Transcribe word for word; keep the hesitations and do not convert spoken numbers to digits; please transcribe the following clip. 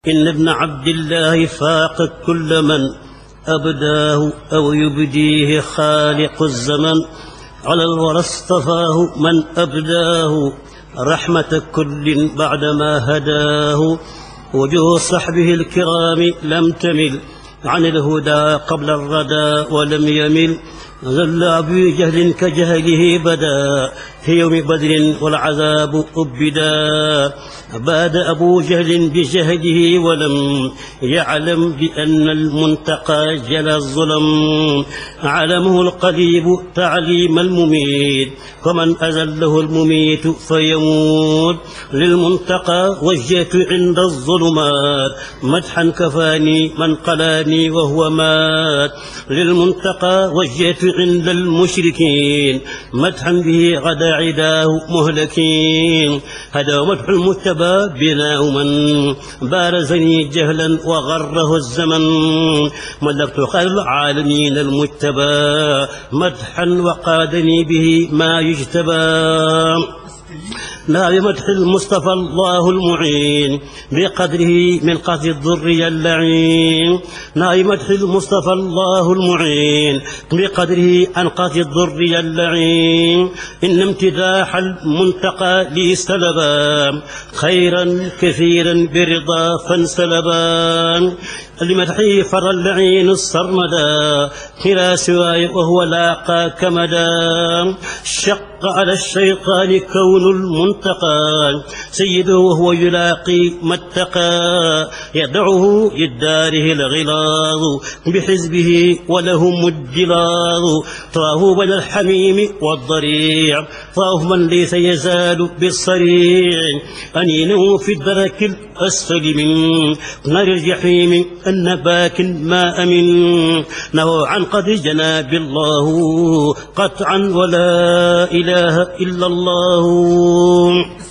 إن ابن عبد الله فاق كل من أبداه أو يبديه خالق الزمن. على الورى اصطفاه من أبداه رحمة كل بعدما هداه. وجوه صحبه الكرام لم تمل عن الهدى قبل الردى ولم يمل. ظل أبي جهل كجهله بدا في يوم بدر والعذاب أبدا. باد أبو جهل بجهله ولم يعلم بأن المنتقى جلى الظلم. علمه القليب تعليم المميت ومن أزله المميت فيموت. للمنتقى وجهت عند الظلمات مدحا كفاني من قلاني وهو مات. للمنتقى وجهت عند المشركين مدحا به غدا عداه مهلكين. هذا مدح المتبى بناء من بارزني جهلا وغره الزمن. ملكت خير العالمين المتبى مدحا وقادني به ما يجتبى. لا بمدح المصطفى الله المعين بقدره من قصد الضر اللعين. لا بمدح المصطفى الله المعين بقدره عن قصد الضر اللعين. إن امتداح المنتقى لي سلبا خيرا كثيرا برضا فانسلبا. لمدحه فر اللعين السرمدا إلى سواي وهو لاقى كمدا. شق على الشيطان كون المنتقى سيده وهو يلاقي ما اتقى. يدعه للداره الغلاظ بحزبه ولهم الجلاظ. طاه بين الحميم والضريع طاه من ليس يزال بالصريع. أنينه في الدرك الأسفل من نار الجحيم النباك ما أمن. نهوا عن قدر جناب الله قطعا ولا إله إلا الله.